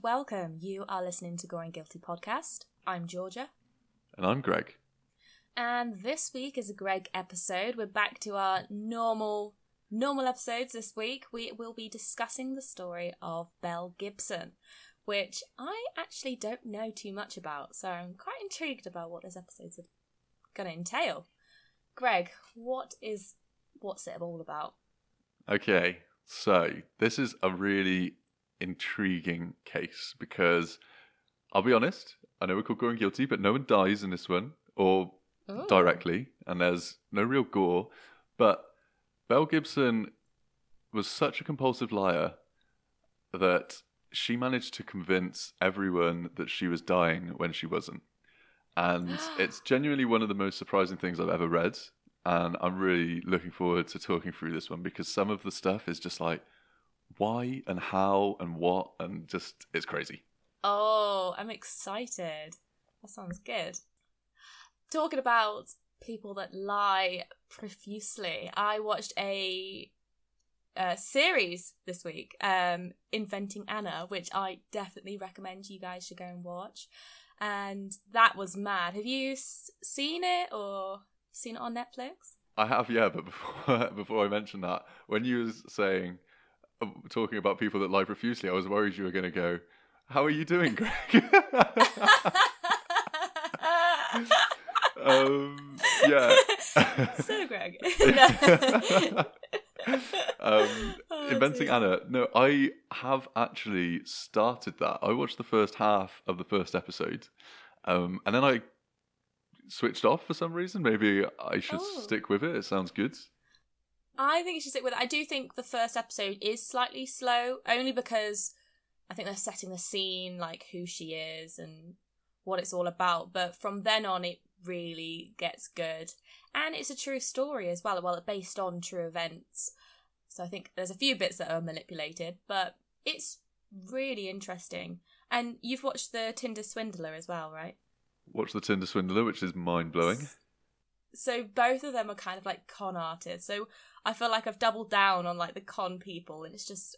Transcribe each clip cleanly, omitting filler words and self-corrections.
welcome. You are listening to Goring Guilty Podcast. I'm Georgia. And I'm Greg. And this week is a Greg episode. We're back to our normal episodes this week. We will be discussing the story of Belle Gibson, which I actually don't know too much about, so I'm quite intrigued about what this episode's going to entail. Greg, what's it all about? Okay, so this is a really intriguing case because I'll be honest, I know we're called Goring Guilty, but no one dies in this one, or directly, and there's no real gore, but Belle Gibson was such a compulsive liar that she managed to convince everyone that she was dying when she wasn't. And it's genuinely one of the most surprising things I've ever read. And I'm really looking forward to talking through this one because some of the stuff is just like, why and how and what, and just, it's crazy. Oh, I'm excited. That sounds good. Talking about people that lie profusely, I watched a series this week, Inventing Anna, which I definitely recommend you guys should go and watch. And that was mad. Have you seen it or seen it on Netflix? I have, yeah, but before I mention that, when you was talking about people that lie profusely, I was worried you were going to go, how are you doing, Greg? Yeah. So, Greg. Inventing Anna. No, I have actually started that. I watched the first half of the first episode, and then I switched off for some reason. Maybe I should stick with it. It sounds good. I think you should stick with it. I do think the first episode is slightly slow, only because I think they're setting the scene, like who she is and what it's all about. But from then on, it really gets good. And it's a true story as well. Well, it's based on true events. So I think there's a few bits that are manipulated, but it's really interesting. And you've watched the Tinder Swindler as well, right? Watch the Tinder Swindler, which is mind-blowing. So both of them are kind of like con artists. So I feel like I've doubled down on like the con people, and it's just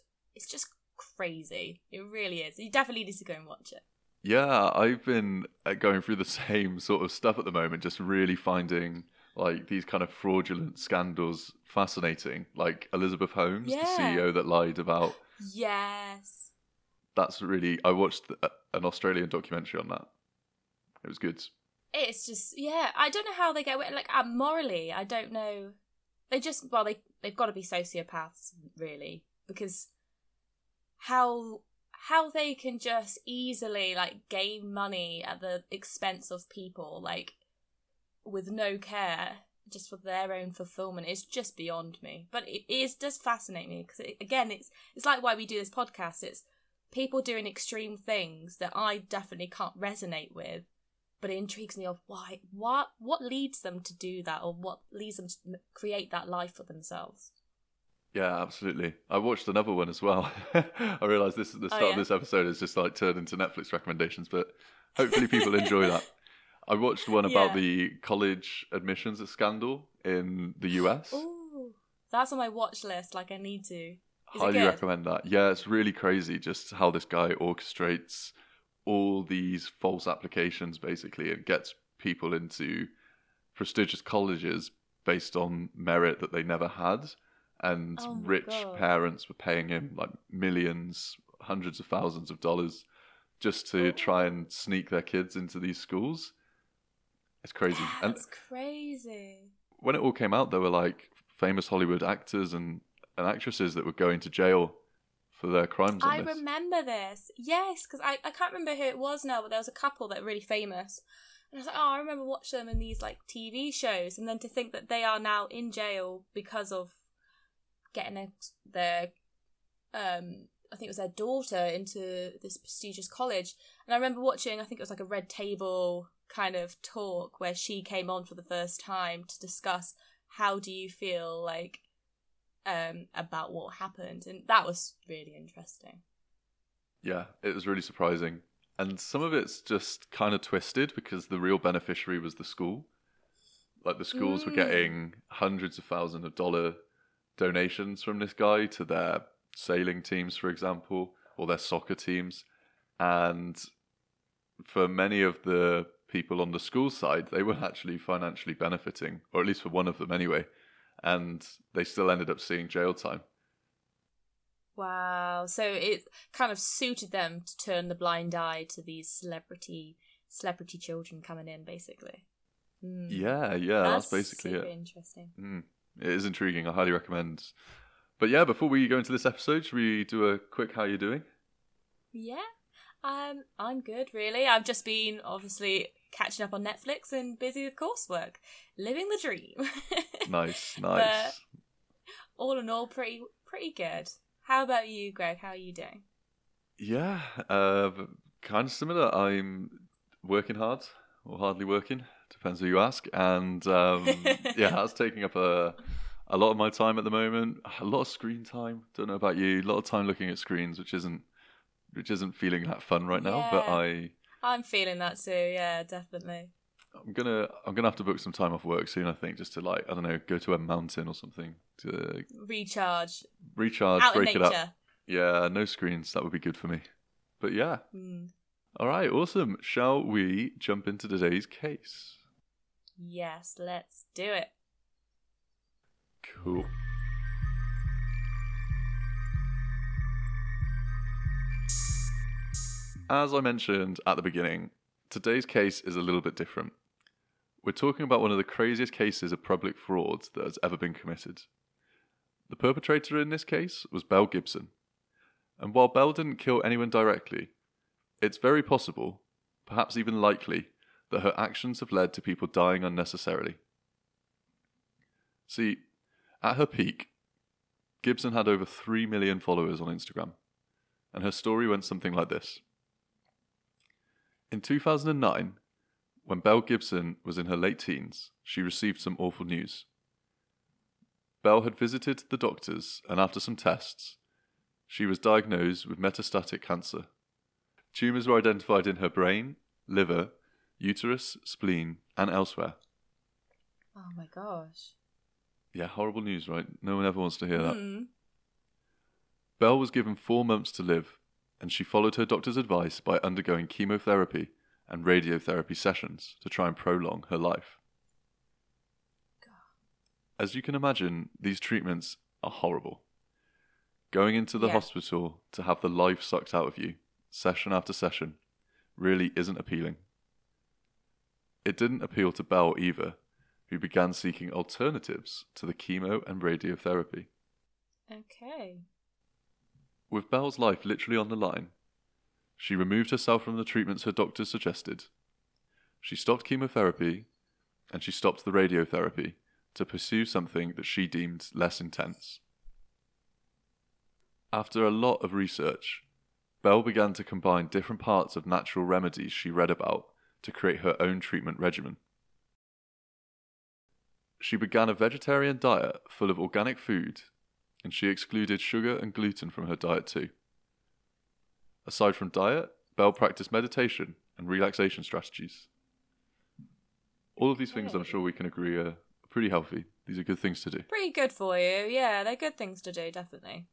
crazy. It really is. You definitely need to go and watch it. Yeah, I've been going through the same sort of stuff at the moment, just really finding like these kind of fraudulent scandals fascinating. Like Elizabeth Holmes, the CEO that lied about. Yes. That's really. I watched an Australian documentary on that. It was good. It's just, I don't know how they get away. Like, morally, I don't know. They've got to be sociopaths, really, because how they can just easily, like, gain money at the expense of people, like, with no care, just for their own fulfillment, is just beyond me. But does fascinate me, because, it's like why we do this podcast. It's people doing extreme things that I definitely can't resonate with. But it intrigues me of why, what leads them to do that, or what leads them to create that life for themselves. Yeah, absolutely. I watched another one as well. I realised the start of this episode is just like turned into Netflix recommendations, but hopefully people enjoy that. I watched one about the college admissions scandal in the US. Oh, that's on my watch list. Like, I need to. Highly recommend that. Yeah, it's really crazy just how this guy orchestrates all these false applications, basically, and gets people into prestigious colleges based on merit that they never had. And rich parents were paying him like millions, hundreds of thousands of dollars just to try and sneak their kids into these schools. It's crazy. That's crazy. When it all came out, there were like famous Hollywood actors and actresses that were going to jail for their crimes on this. I remember this. Yes, because I can't remember who it was now, but there was a couple that were really famous. And I was like, I remember watching them in these like TV shows. And then to think that they are now in jail because of getting their, I think it was their daughter into this prestigious college. And I remember watching, I think it was like a Red Table kind of talk where she came on for the first time to discuss how do you feel like about what happened, and that was really interesting. Yeah, it was really surprising, and some of it's just kind of twisted because the real beneficiary was the school. Like the schools were getting hundreds of thousands of dollars donations from this guy to their sailing teams, for example, or their soccer teams, And for many of the people on the school side, they were actually financially benefiting, or at least for one of them anyway. And they still ended up seeing jail time. Wow. So it kind of suited them to turn the blind eye to these celebrity children coming in, basically. Yeah, that's basically super it. Interesting. It is intriguing. I highly recommend. But yeah, before we go into this episode, should we do a quick how you doing? Yeah. I'm good, really. I've just been obviously catching up on Netflix and busy with coursework, living the dream. Nice. But all in all, pretty good. How about you, Greg? How are you doing? Yeah, kind of similar. I'm working hard, or hardly working, depends who you ask. And yeah, that's taking up a lot of my time at the moment. A lot of screen time. Don't know about you. A lot of time looking at screens, which isn't feeling that fun right now. But I'm feeling that too. Yeah, definitely. I'm gonna have to book some time off work soon. I think just to I don't know, go to a mountain or something to recharge, out break in it nature. up. Yeah, no screens. That would be good for me. But yeah. All right, awesome. Shall we jump into today's case? Yes, let's do it. Cool. As I mentioned at the beginning, today's case is a little bit different. We're talking about one of the craziest cases of public fraud that has ever been committed. The perpetrator in this case was Belle Gibson. And while Belle didn't kill anyone directly, it's very possible, perhaps even likely, that her actions have led to people dying unnecessarily. See, at her peak, Gibson had over 3 million followers on Instagram, and her story went something like this. In 2009, when Belle Gibson was in her late teens, she received some awful news. Belle had visited the doctors, and after some tests, she was diagnosed with metastatic cancer. Tumours were identified in her brain, liver, uterus, spleen, and elsewhere. Oh my gosh. Yeah, horrible news, right? No one ever wants to hear that. Belle was given 4 months to live, and she followed her doctor's advice by undergoing chemotherapy and radiotherapy sessions to try and prolong her life. God. As you can imagine, these treatments are horrible. Going into the hospital to have the life sucked out of you, session after session, really isn't appealing. It didn't appeal to Belle either, who began seeking alternatives to the chemo and radiotherapy. Okay. With Belle's life literally on the line, she removed herself from the treatments her doctors suggested. She stopped chemotherapy, and she stopped the radiotherapy to pursue something that she deemed less intense. After a lot of research, Belle began to combine different parts of natural remedies she read about to create her own treatment regimen. She began a vegetarian diet full of organic food, and she excluded sugar and gluten from her diet too. Aside from diet, Belle practiced meditation and relaxation strategies. All of these things I'm sure we can agree are pretty healthy. These are good things to do. Pretty good for you. Yeah, they're good things to do, definitely.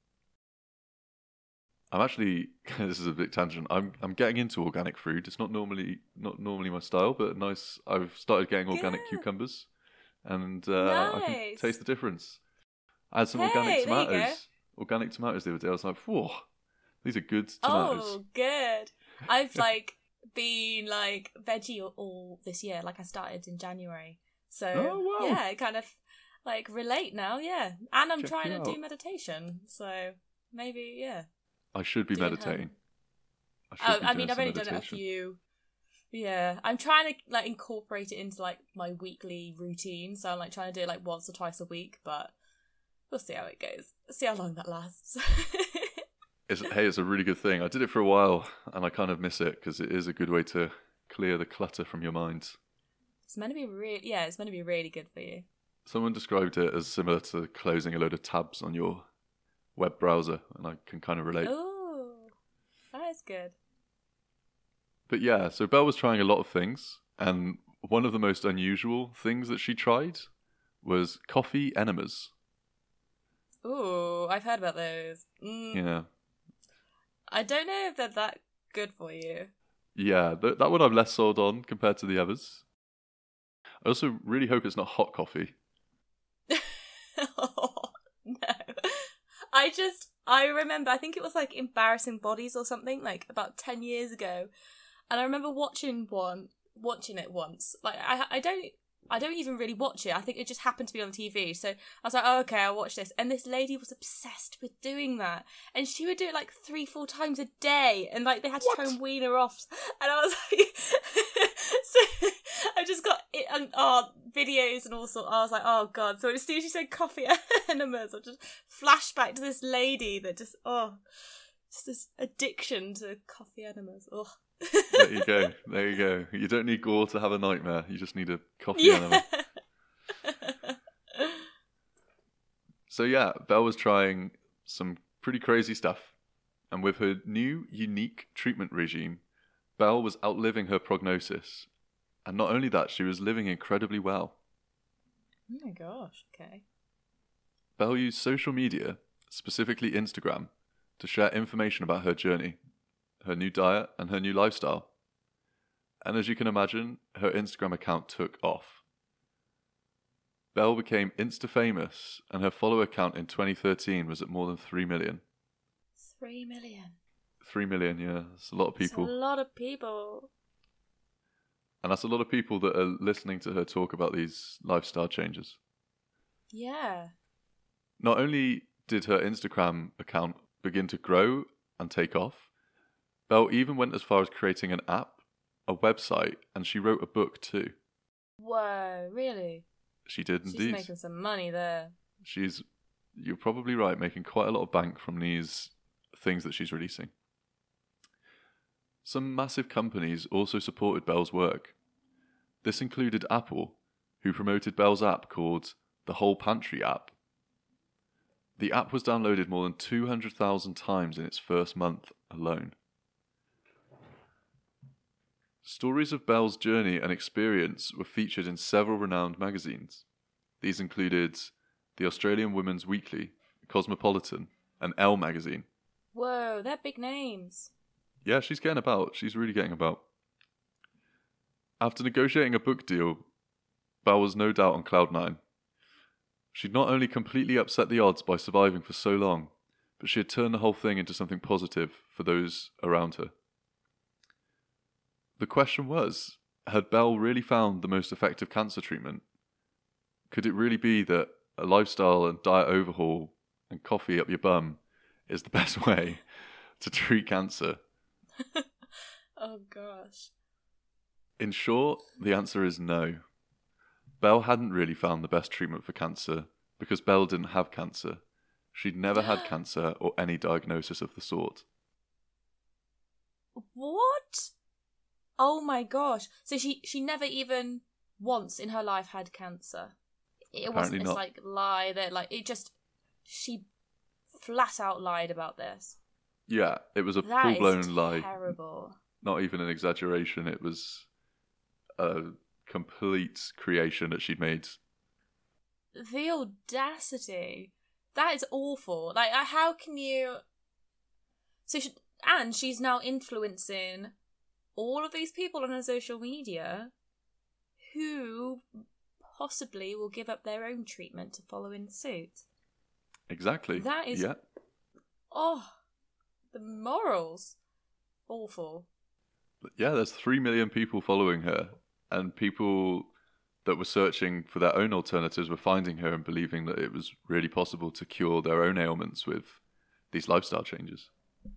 I'm actually, this is a big tangent, I'm getting into organic food. It's not normally my style, but nice. I've started getting organic cucumbers, and nice. I can taste the difference. I had some organic tomatoes. Organic tomatoes the other day. I was like, whoa, these are good tomatoes. Oh, good. I've been veggie all this year. I started in January. So yeah, I kind of relate now, yeah. And I'm trying to do meditation. So maybe, yeah. I should be meditating. I've only done it a few. Yeah, I'm trying to incorporate it into my weekly routine. So I'm trying to do it once or twice a week, but we'll see how it goes. See how long that lasts. It's a really good thing. I did it for a while, and I kind of miss it because it is a good way to clear the clutter from your mind. It's meant to be it's meant to be really good for you. Someone described it as similar to closing a load of tabs on your web browser, and I can kind of relate. Oh, that is good. But yeah, so Belle was trying a lot of things, and one of the most unusual things that she tried was coffee enemas. Ooh, I've heard about those. Yeah. I don't know if they're that Good for you. Yeah, that one I'm less sold on compared to the others. I also really hope it's not hot coffee. Oh, no. I remember, I think it was like Embarrassing Bodies or something, like about 10 years ago. And I remember watching it once. Like, I don't even really watch it. I think it just happened to be on TV. So I was like, oh, okay, I'll watch this. And this lady was obsessed with doing that. And she would do it like 3-4 times a day. And like they had to try and wean her off. And I was like, so I just got it and videos and all sorts. I was like, oh God. So as soon as she said coffee enemas, I just flashed back to this lady that just this addiction to coffee enemas. Oh. There you go. There you go. You don't need gore to have a nightmare. You just need a coffee enema. So yeah, Belle was trying some pretty crazy stuff. And with her new, unique treatment regime, Belle was outliving her prognosis. And not only that, she was living incredibly well. Oh my gosh, okay. Belle used social media, specifically Instagram, to share information about her journey, her new diet, and her new lifestyle. And as you can imagine, her Instagram account took off. Belle became insta-famous, and her follower count in 2013 was at more than 3 million. 3 million? 3 million, yeah. That's a lot of people. That's a lot of people. And that's a lot of people that are listening to her talk about these lifestyle changes. Yeah. Not only did her Instagram account begin to grow and take off, Belle even went as far as creating an app, a website, and she wrote a book too. Whoa, really? She did indeed. She's making some money there. You're probably right, making quite a lot of bank from these things that she's releasing. Some massive companies also supported Belle's work. This included Apple, who promoted Belle's app called the Whole Pantry app. The app was downloaded more than 200,000 times in its first month alone. Stories of Belle's journey and experience were featured in several renowned magazines. These included the Australian Women's Weekly, Cosmopolitan, and Elle magazine. Whoa, they're big names. Yeah, she's getting about. She's really getting about. After negotiating a book deal, Belle was no doubt on cloud nine. She'd not only completely upset the odds by surviving for so long, but she had turned the whole thing into something positive for those around her. The question was, had Belle really found the most effective cancer treatment? Could it really be that a lifestyle and diet overhaul and coffee up your bum is the best way to treat cancer? Oh gosh. In short, the answer is no. Belle hadn't really found the best treatment for cancer because Belle didn't have cancer. She'd never had cancer or any diagnosis of the sort. What? Oh my gosh. So she never even once in her life had cancer. It wasn't this like lie that like it just she flat out lied about this. Yeah, it was a That full-blown lie. Terrible. Not even an exaggeration. It was a complete creation that she'd made. The audacity. That is awful. Like, how can you... So, and she's now influencing all of these people on her social media who possibly will give up their own treatment to follow in suit. Exactly. That is... Yeah. Oh, the morals. Awful. Yeah, there's 3 million people following her, and people that were searching for their own alternatives were finding her and believing that it was really possible to cure their own ailments with these lifestyle changes.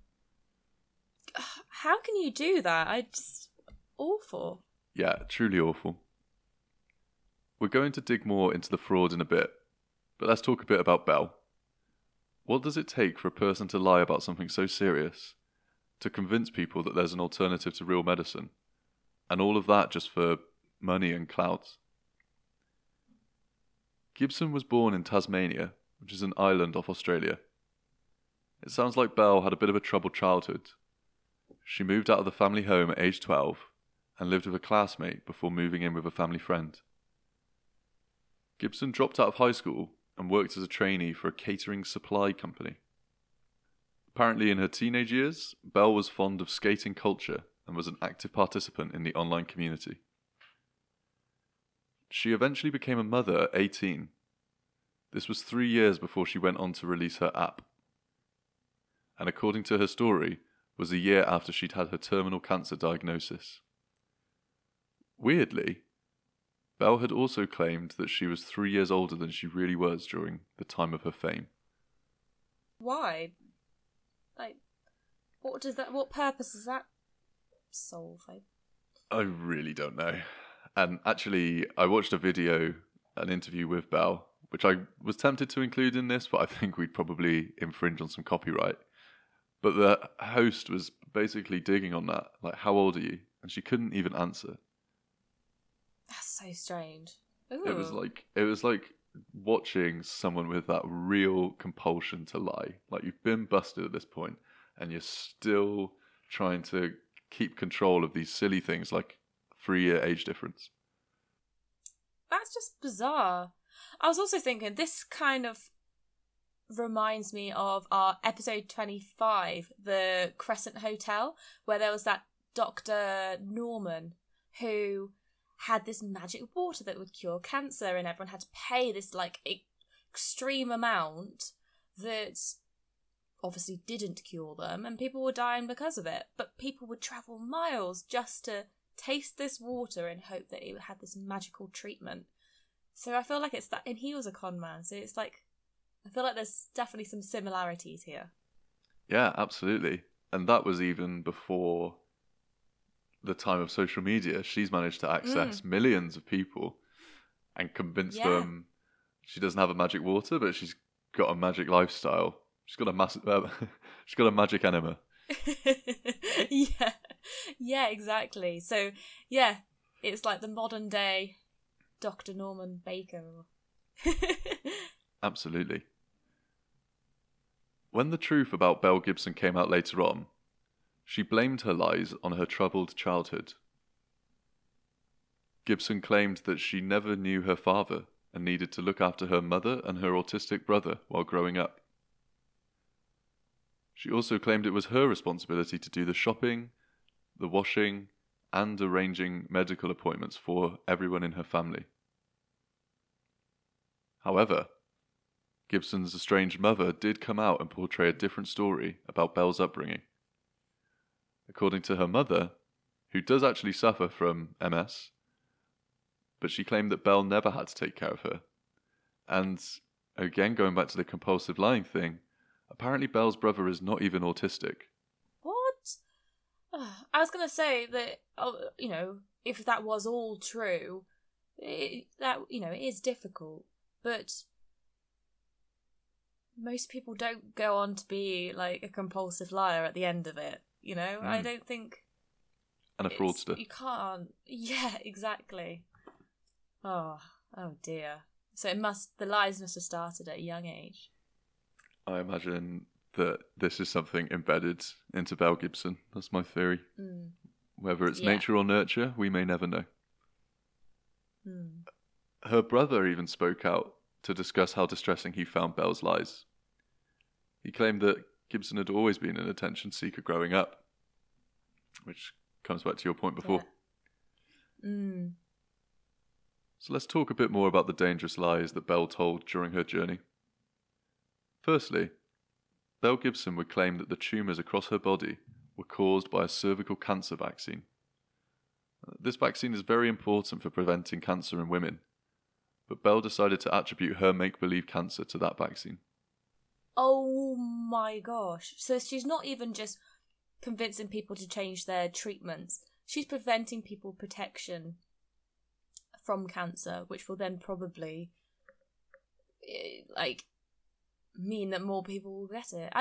How can you do that? Awful. Yeah, truly awful. We're going to dig more into the fraud in a bit, but let's talk a bit about Belle. What does it take for a person to lie about something so serious, to convince people that there's an alternative to real medicine, and all of that just for money and clout? Gibson was born in Tasmania, which is an island off Australia. It sounds like Belle had a bit of a troubled childhood. She moved out of the family home at age 12 and lived with a classmate before moving in with a family friend. Gibson dropped out of high school and worked as a trainee for a catering supply company. Apparently, in her teenage years, Belle was fond of skating culture and was an active participant in the online community. She eventually became a mother at 18. This was 3 years before she went on to release her app. And according to her story, was a year after she'd had her terminal cancer diagnosis. Weirdly, Belle had also claimed that she was 3 years older than she really was during the time of her fame. Why? Like, what purpose does that solve? I really don't know. And actually, I watched an interview with Belle, which I was tempted to include in this, but I think we'd probably infringe on some copyright. But the host was basically digging on that, like, how old are you? And she couldn't even answer. That's so strange. Ooh. It was like watching someone with that real compulsion to lie. Like, you've been busted at this point, and you're still trying to keep control of these silly things like 3-year age difference. That's just bizarre. I was also thinking, this kind of reminds me of our episode 25, the Crescent Hotel, where there was that Dr. Norman who had this magic water that would cure cancer, and everyone had to pay this like extreme amount that obviously didn't cure them, and people were dying because of it. But people would travel miles just to taste this water and hope that it had this magical treatment. So I feel like it's that, and he was a con man, so it's like, I feel like there's definitely some similarities here. Yeah, absolutely. And that was even before the time of social media. She's managed to access millions of people and convince them she doesn't have a magic water, but she's got a magic lifestyle. She's got a magic enema. Yeah, exactly. So yeah, it's like the modern day Dr. Norman Baker. Absolutely. When the truth about Belle Gibson came out later on, she blamed her lies on her troubled childhood. Gibson claimed that she never knew her father and needed to look after her mother and her autistic brother while growing up. She also claimed it was her responsibility to do the shopping, the washing, and arranging medical appointments for everyone in her family. However, Gibson's estranged mother did come out and portray a different story about Belle's upbringing. According to her mother, who does actually suffer from MS, but she claimed that Belle never had to take care of her. And again, going back to the compulsive lying thing, apparently Belle's brother is not even autistic. What? I was going to say that, if that was all true, it is difficult. But most people don't go on to be like a compulsive liar at the end of it, I don't think. And a fraudster. You can't. Yeah, exactly. Oh dear. So the lies must have started at a young age. I imagine that this is something embedded into Belle Gibson. That's my theory. Whether it's nature or nurture, we may never know. Her brother even spoke out to discuss how distressing he found Belle's lies. He claimed that Gibson had always been an attention seeker growing up, which comes back to your point before. Yeah. So let's talk a bit more about the dangerous lies that Belle told during her journey. Firstly, Belle Gibson would claim that the tumours across her body were caused by a cervical cancer vaccine. This vaccine is very important for preventing cancer in women, but Belle decided to attribute her make-believe cancer to that vaccine. Oh my gosh. So she's not even just convincing people to change their treatments. She's preventing people protection from cancer, which will then probably mean that more people will get it.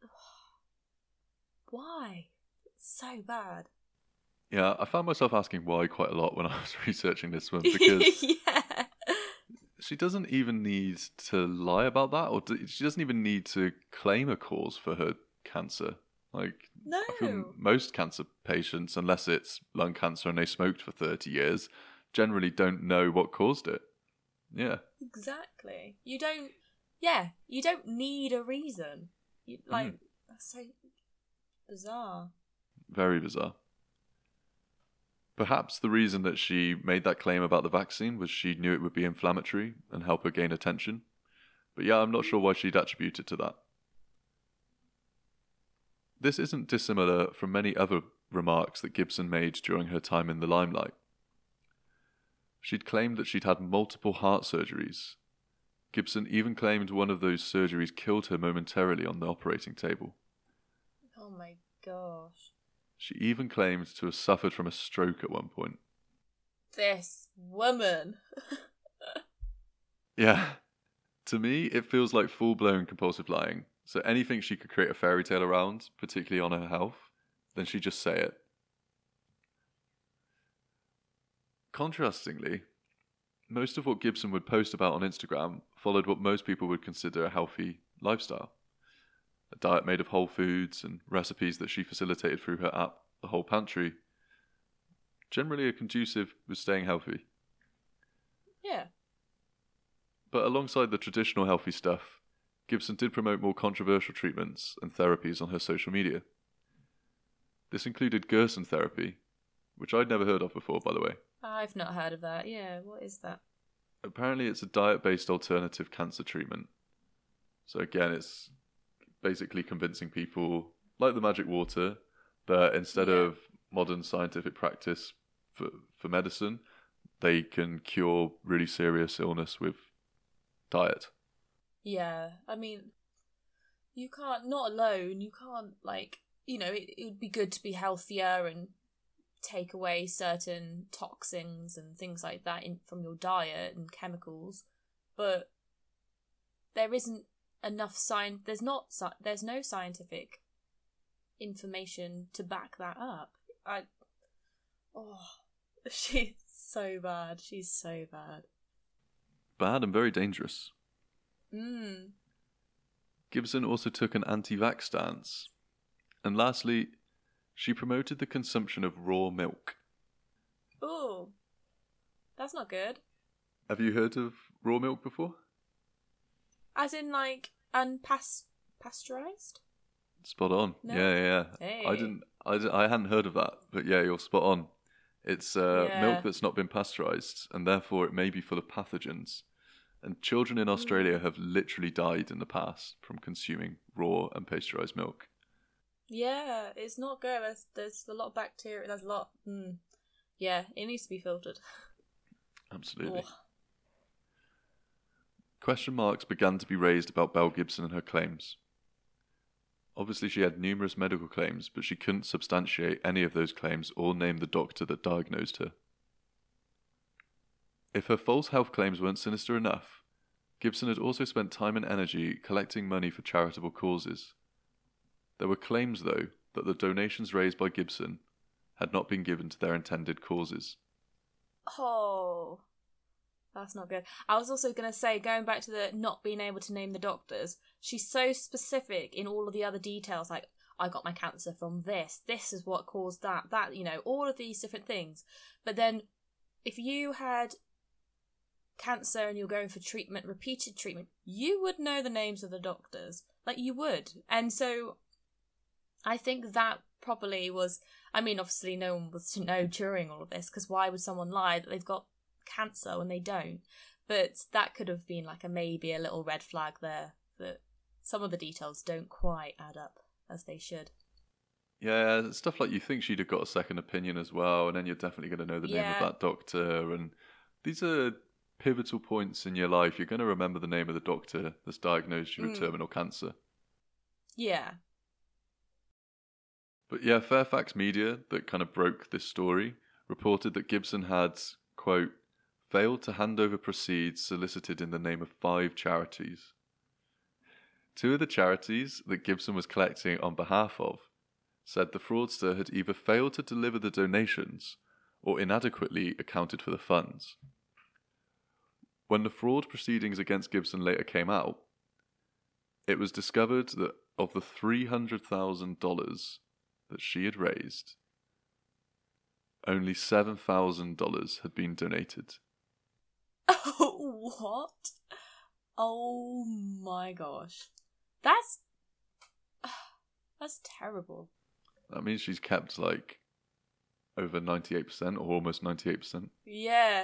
Why? It's so bad. Yeah, I found myself asking why quite a lot when I was researching this one, because she doesn't even need to lie about that, or she doesn't even need to claim a cause for her cancer. Like, no. I feel most cancer patients, unless it's lung cancer and they smoked for 30 years, generally don't know what caused it. Yeah. Exactly. You don't need a reason. That's so bizarre. Very bizarre. Perhaps the reason that she made that claim about the vaccine was she knew it would be inflammatory and help her gain attention. But yeah, I'm not sure why she'd attribute it to that. This isn't dissimilar from many other remarks that Gibson made during her time in the limelight. She'd claimed that she'd had multiple heart surgeries. Gibson even claimed one of those surgeries killed her momentarily on the operating table. Oh my gosh. She even claimed to have suffered from a stroke at one point. This woman. Yeah. To me, it feels like full-blown compulsive lying. So anything she could create a fairy tale around, particularly on her health, then she'd just say it. Contrastingly, most of what Gibson would post about on Instagram followed what most people would consider a healthy lifestyle. A diet made of whole foods and recipes that she facilitated through her app, The Whole Pantry. Generally a conducive with staying healthy. Yeah. But alongside the traditional healthy stuff, Gibson did promote more controversial treatments and therapies on her social media. This included Gerson therapy, which I'd never heard of before, by the way. I've not heard of that. Yeah, what is that? Apparently it's a diet-based alternative cancer treatment. So again, it's basically convincing people, like the magic water, that instead of modern scientific practice for medicine, they can cure really serious illness with diet. Yeah, I mean, you can't, not alone, you can't, like, you know, it would be good to be healthier and take away certain toxins and things like that from your diet and chemicals, but there isn't enough there's no scientific information to back that up. She's so bad. She's so bad. Bad and very dangerous. Mm. Gibson also took an anti-vax stance. And lastly, she promoted the consumption of raw milk. Ooh, that's not good. Have you heard of raw milk before? As in, like, pasteurized? Spot on. No? Yeah. Hey. I hadn't heard of that, but yeah, you're spot on. It's milk that's not been pasteurized, and therefore it may be full of pathogens. And children in Australia have literally died in the past from consuming raw and pasteurized milk. Yeah, it's not good. There's a lot of bacteria. There's a lot. Yeah, it needs to be filtered. Absolutely. Oh. Question marks began to be raised about Belle Gibson and her claims. Obviously, she had numerous medical claims, but she couldn't substantiate any of those claims or name the doctor that diagnosed her. If her false health claims weren't sinister enough, Gibson had also spent time and energy collecting money for charitable causes. There were claims, though, that the donations raised by Gibson had not been given to their intended causes. Oh, that's not good. I was also going to say, going back to the not being able to name the doctors, she's so specific in all of the other details, like, I got my cancer from this is what caused that, you know, all of these different things. But then, if you had cancer and you're going for treatment, repeated treatment, you would know the names of the doctors. Like, you would. And so, I think that probably was, I mean, obviously no one was to know during all of this, because why would someone lie that they've got cancer when they don't? But that could have been like maybe a little red flag there, that some of the details don't quite add up as they should. Yeah, stuff like you think she'd have got a second opinion as well, and then you're definitely going to know the name of that doctor. And these are pivotal points in your life. You're going to remember the name of the doctor that's diagnosed you with terminal cancer. Yeah. But yeah, Fairfax Media, that kind of broke this story, reported that Gibson had, quote, failed to hand over proceeds solicited in the name of 5 charities. 2 of the charities that Gibson was collecting on behalf of said the fraudster had either failed to deliver the donations or inadequately accounted for the funds. When the fraud proceedings against Gibson later came out, it was discovered that of the $300,000 that she had raised, only $7,000 had been donated. What? Oh my gosh. That's... That's terrible. That means she's kept like over 98% or almost 98%. Yeah.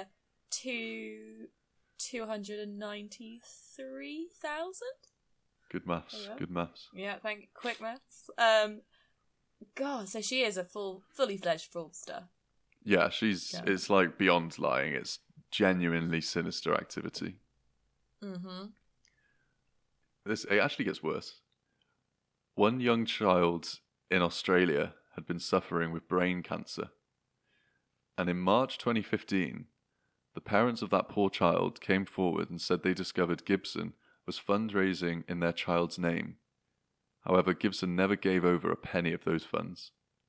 293,000? Good maths. Good maths. Yeah, thank you. Quick maths. God, so she is a fully fledged fraudster. Yeah, it's like beyond lying. It's genuinely sinister activity. Mm-hmm. It actually gets worse. One young child in Australia had been suffering with brain cancer. And in March 2015, the parents of that poor child came forward and said they discovered Gibson was fundraising in their child's name. However, Gibson never gave over a penny of those funds.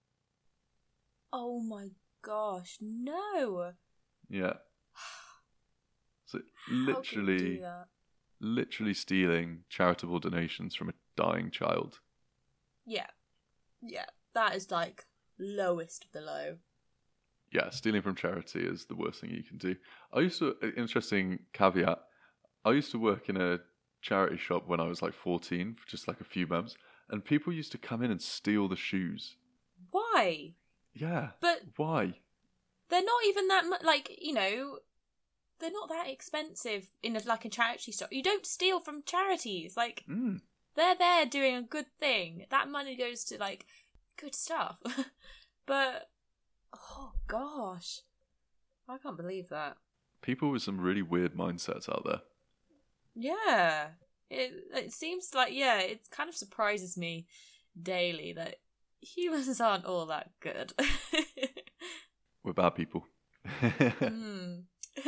Oh my gosh, no! Yeah. So How can you do that? literally stealing charitable donations from a dying child. Yeah. Yeah, that is like lowest of the low. Yeah, stealing from charity is the worst thing you can do. Interesting caveat, I used to work in a charity shop when I was like 14 for just like a few months, and people used to come in and steal the shoes. Why? Yeah. But why? They're not even that much, like, you know, they're not that expensive in a charity shop. You don't steal from charities. Like, they're there doing a good thing. That money goes to, like, good stuff. But, oh gosh. I can't believe that. People with some really weird mindsets out there. Yeah. It seems like, yeah, it kind of surprises me daily that humans aren't all that good. We're bad people. Mm.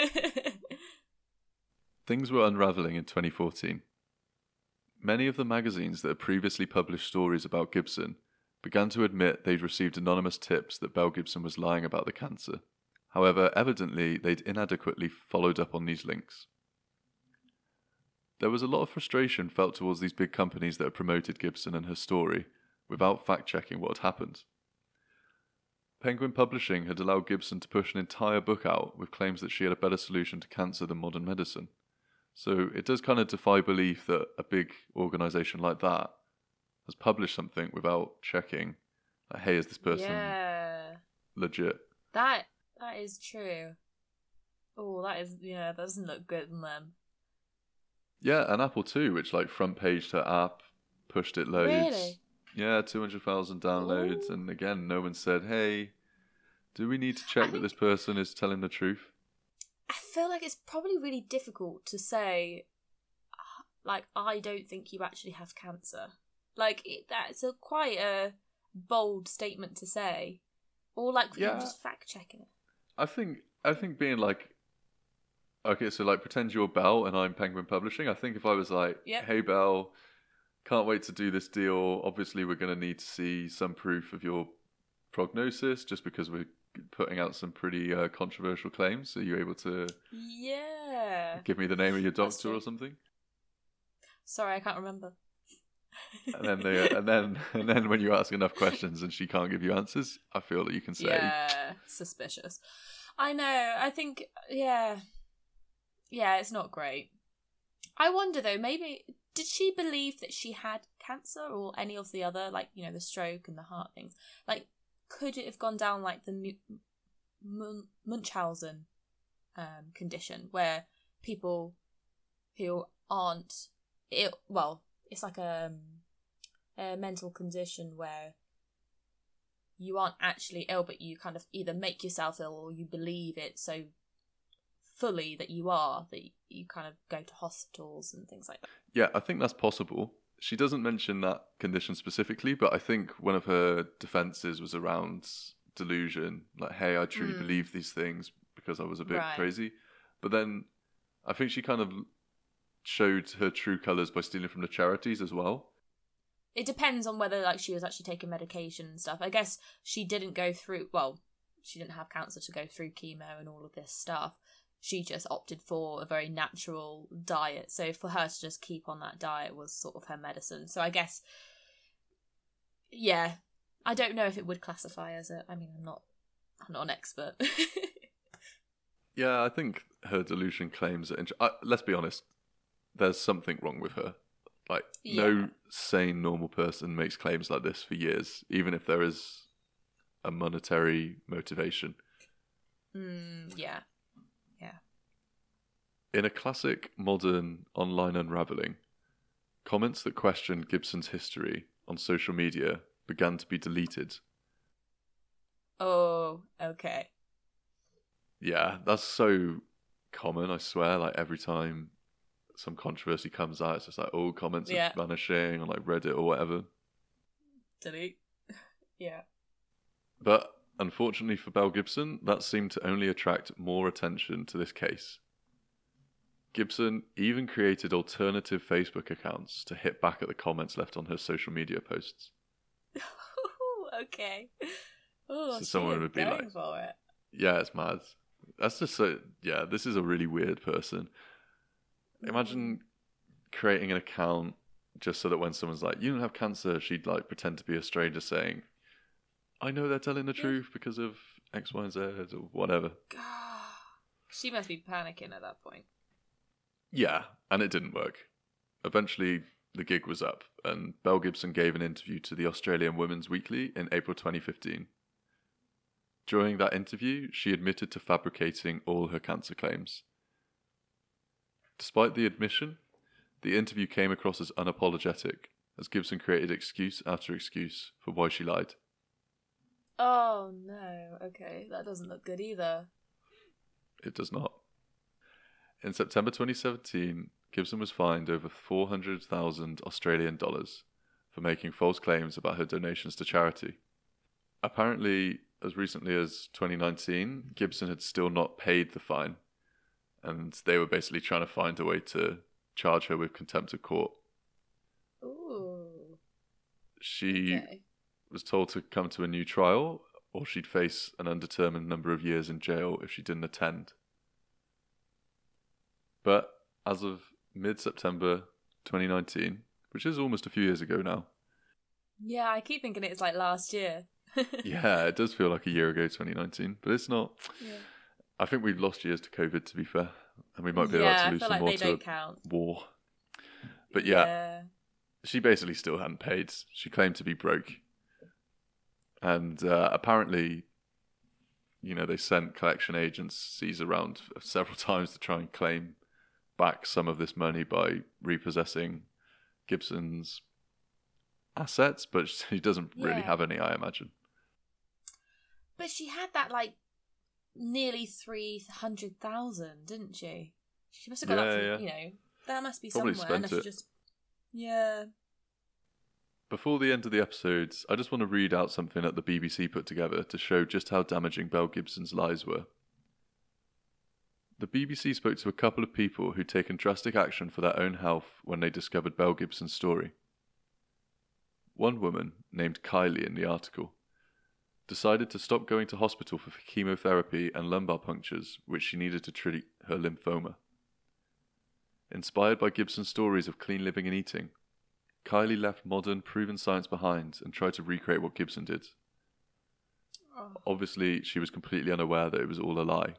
Things were unravelling in 2014. Many of the magazines that had previously published stories about Gibson began to admit they'd received anonymous tips that Belle Gibson was lying about the cancer. However, evidently they'd inadequately followed up on these links. There was a lot of frustration felt towards these big companies that had promoted Gibson and her story without fact-checking what had happened. Penguin Publishing had allowed Gibson to push an entire book out with claims that she had a better solution to cancer than modern medicine. So it does kind of defy belief that a big organisation like that has published something without checking, like, hey, is this person legit? That is true. Oh, that doesn't look good on them. Yeah, and Apple too, which like front paged her app, pushed it loads. Really? Yeah, 200,000 downloads. Ooh. And again, no one said, hey, do we need to check that this person is telling the truth? I feel like it's probably really difficult to say, like, I don't think you actually have cancer. Like, that's quite a bold statement to say. Or, like, just fact-checking it. I think being like, okay, so like pretend you're Belle and I'm Penguin Publishing. I think if I was like, hey Belle, can't wait to do this deal. Obviously, we're going to need to see some proof of your prognosis just because we're putting out some pretty controversial claims. Are you able to give me the name of your doctor or something? Sorry, I can't remember. And then when you ask enough questions and she can't give you answers, I feel that you can say suspicious. I know. I think it's not great. I wonder though, maybe did she believe that she had cancer or any of the other, like, you know, the stroke and the heart things? Like, could it have gone down like the Munchausen condition, where people who aren't ill, well, it's like a mental condition where you aren't actually ill, but you kind of either make yourself ill or you believe it so fully that you are, that you kind of go to hospitals and things like that. Yeah, I think that's possible. She doesn't mention that condition specifically, but I think one of her defences was around delusion. Like, hey, I truly believe these things because I was a bit crazy. But then I think she kind of showed her true colours by stealing from the charities as well. It depends on whether like she was actually taking medication and stuff. I guess she didn't go through, well, she didn't have cancer to go through chemo and all of this stuff. She just opted for a very natural diet. So for her to just keep on that diet was sort of her medicine. So I guess, yeah, I don't know if it would classify as a, I mean, I'm not an expert. Yeah, I think her delusion claims that, let's be honest, there's something wrong with her. Like, Yeah. no sane, normal person makes claims like this for years, even if there is a monetary motivation. Yeah. In a classic modern online unravelling, comments that questioned Gibson's history on social media began to be deleted. Oh, okay. Yeah, that's so common, I swear. Like, every time some controversy comes out, it's just like, all comments are vanishing on like Reddit or whatever. Delete. Yeah. But unfortunately for Belle Gibson, that seemed to only attract more attention to this case. Gibson even created alternative Facebook accounts to hit back at the comments left on her social media posts. Okay. Oh, So someone would be going like, for it. yeah, it's mad. That's just so, yeah, this is a really weird person. Imagine creating an account just so that when someone's like, you don't have cancer, she'd like pretend to be a stranger saying, I know they're telling the truth because of X, Y, and Z or whatever. She must be panicking at that point. Yeah, and it didn't work. Eventually, the gig was up, and Belle Gibson gave an interview to the Australian Women's Weekly in April 2015. During that interview, she admitted to fabricating all her cancer claims. Despite the admission, the interview came across as unapologetic, as Gibson created excuse after excuse for why she lied. Oh no, okay, that doesn't look good either. It does not. In September 2017, Gibson was fined over 400,000 Australian dollars for making false claims about her donations to charity. Apparently, as recently as 2019, Gibson had still not paid the fine, and they were basically trying to find a way to charge her with contempt of court. Ooh. She was told to come to a new trial, or she'd face an undetermined number of years in jail if she didn't attend. But as of mid-September 2019, which is almost a few years ago now. Yeah, I keep thinking it's like last year. Yeah, it does feel like a year ago, 2019, but it's not. Yeah. I think we've lost years to COVID, to be fair, and we might be about to lose some more to war. But yeah, she basically still hadn't paid. She claimed to be broke. And apparently, you know, they sent collection agencies around several times to try and claim back some of this money by repossessing Gibson's assets, but she doesn't really have any, I imagine. But she had that like nearly 300,000, didn't she? She must have got that from, you know, that must be probably somewhere. Spent it. Just, yeah. Before the end of the episodes, I just want to read out something that the BBC put together to show just how damaging Belle Gibson's lies were. The BBC spoke to a couple of people who'd taken drastic action for their own health when they discovered Belle Gibson's story. One woman, named Kylie in the article, decided to stop going to hospital for chemotherapy and lumbar punctures, which she needed to treat her lymphoma. Inspired by Gibson's stories of clean living and eating, Kylie left modern, proven science behind and tried to recreate what Gibson did. Obviously, she was completely unaware that it was all a lie.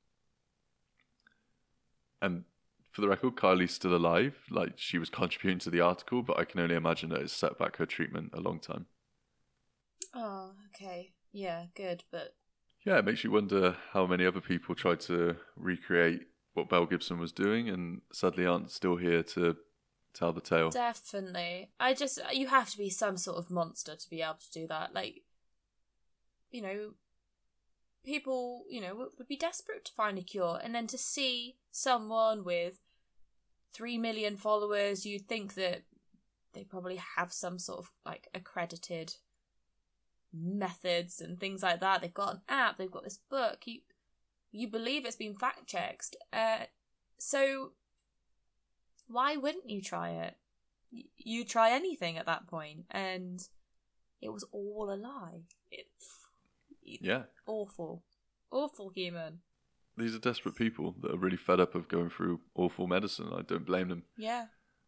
And for the record, Kylie's still alive. Like, she was contributing to the article, but I can only imagine that it's set back her treatment a long time. Oh, okay. Yeah, good, but... Yeah, it makes you wonder how many other people tried to recreate what Belle Gibson was doing and sadly aren't still here to tell the tale. Definitely. You have to be some sort of monster to be able to do that. Like, you know, people, you know, would be desperate to find a cure, and then to see someone with 3 million followers, you'd think that they probably have some sort of like accredited methods and things like that. They've got an app, they've got this book, you believe it's been fact checked, so why wouldn't you try it? You try anything at that point, and it was all a lie. Yeah. Awful human. These are desperate people that are really fed up of going through awful medicine. I don't blame them. Yeah.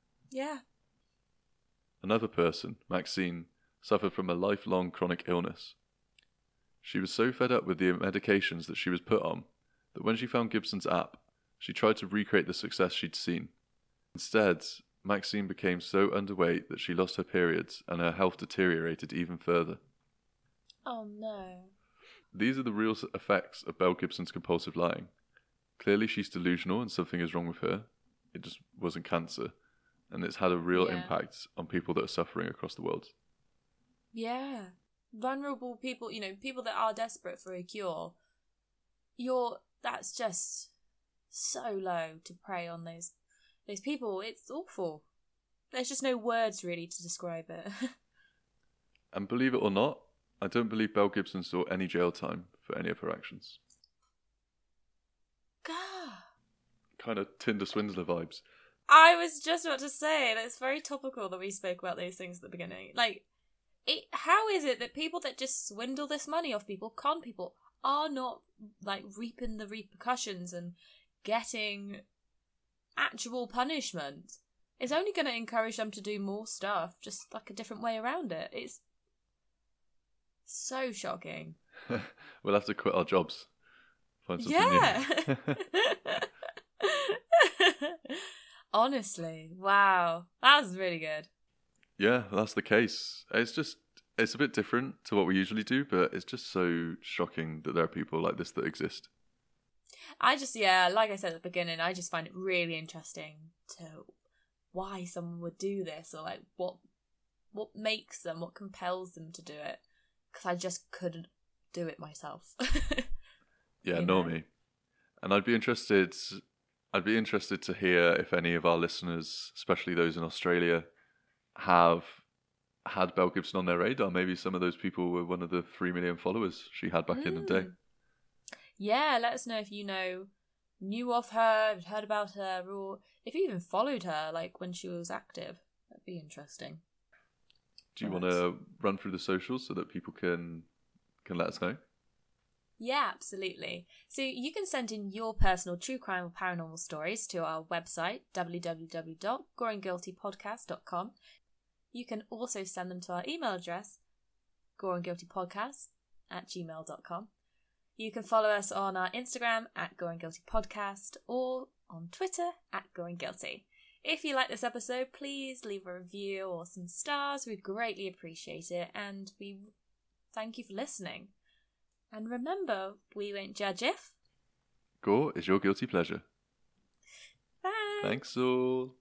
Another person, Maxine, suffered from a lifelong chronic illness. She was so fed up with the medications that she was put on that when she found Gibson's app, she tried to recreate the success she'd seen. Instead, Maxine became so underweight that she lost her periods and her health deteriorated even further. Oh no. These are the real effects of Belle Gibson's compulsive lying. Clearly she's delusional and something is wrong with her. It just wasn't cancer. And it's had a real impact on people that are suffering across the world. Yeah. Vulnerable people, people that are desperate for a cure. That's just so low to prey on those people. It's awful. There's just no words really to describe it. And believe it or not, I don't believe Belle Gibson saw any jail time for any of her actions. God. Kind of Tinder swindler vibes. I was just about to say, it's very topical that we spoke about those things at the beginning. How is it that people that just swindle this money off people, con people, are not, reaping the repercussions and getting actual punishment? It's only going to encourage them to do more stuff, just a different way around it. It's so shocking. We'll have to quit our jobs. Find something new. Honestly, wow. That was really good. Yeah, that's the case. It's a bit different to what we usually do, but it's just so shocking that there are people like this that exist. Like I said at the beginning, I just find it really interesting to why someone would do this, or what makes them, what compels them to do it. Because I just couldn't do it myself. Yeah, nor me. And I'd be interested to hear if any of our listeners, especially those in Australia, have had Belle Gibson on their radar. Maybe some of those people were one of the 3 million followers she had back in the day. Yeah, let us know if you knew of her, heard about her, or if you even followed her, when she was active. That'd be interesting. Do you want to run through the socials so that people can let us know? Yeah, absolutely. So you can send in your personal true crime or paranormal stories to our website, www.goreandguiltypodcast.com. You can also send them to our email address, goreandguiltypodcast@gmail.com. You can follow us on our Instagram @goreandguiltypodcast or on Twitter @goreandguilty. If you like this episode, please leave a review or some stars. We'd greatly appreciate it, and we thank you for listening. And remember, we won't judge if... Gore is your guilty pleasure. Bye. Thanks all.